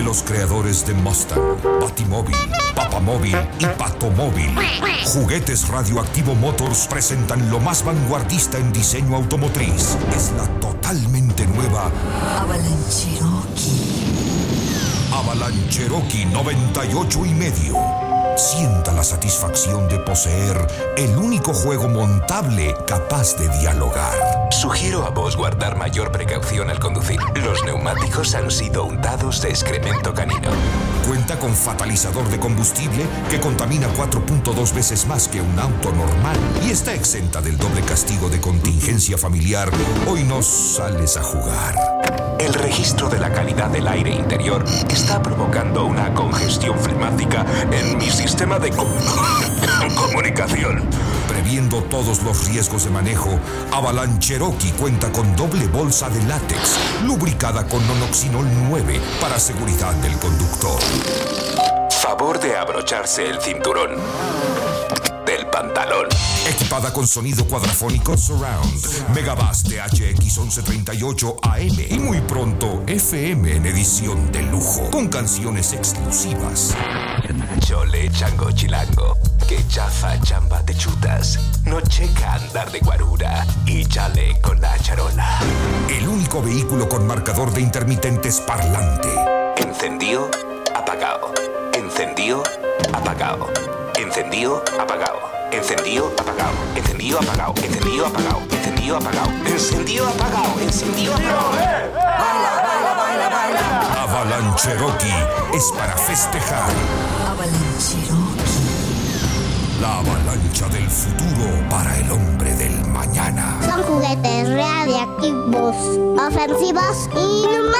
de los creadores de Mustang, Batimóvil, Papamóvil y Patomóvil. Juguetes Radioactivo Motors presentan lo más vanguardista en diseño automotriz. Es la totalmente nueva Avalanche Cherokee 98,5. Sienta la satisfacción de poseer el único juego montable capaz de dialogar. Sugiero a vos guardar mayor precaución al conducir. Los neumáticos han sido untados de excremento canino. Cuenta con fatalizador de combustible que contamina 4.2 veces más que un auto normal y está exenta del doble castigo de contingencia familiar. Hoy no sales a jugar. El registro de la calidad del aire interior está provocando una congestión flemática en mi sistema de comunicación. Previendo todos los riesgos de manejo, Avalanche Cherokee cuenta con doble bolsa de látex, lubricada con nonoxinol 9 para seguridad del conductor. Favor de abrocharse el cinturón del pantalón. Equipada con sonido cuadrafónico Surround, Megabass THX 1138 AM y muy pronto FM en edición de lujo, con canciones exclusivas. Chole, chango, chilango, que chafa, chamba te chutas. No checa andar de guarura y chale con la charola. El único vehículo con marcador de intermitentes parlante. Encendido, apagado. Encendido, apagado. Encendido, apagado. Encendido, apagado. Encendido, apagado. Encendido, apagado. Encendido, apagado. Encendido, apagado. Encendido, apagado. Baila, baila, baila, baila. Avalanche Cherokee es para festejar. Avalanche Cherokee. La avalancha del futuro para el hombre del mañana. Son juguetes radiactivos, ofensivos y